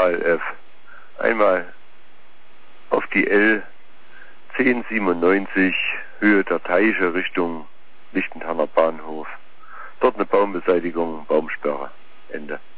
zweimal einmal auf die L 1097 Höhe der Teiche Richtung Lichtenthaler Bahnhof. Dort eine Baumbeseitigung, Baumsperre. Ende.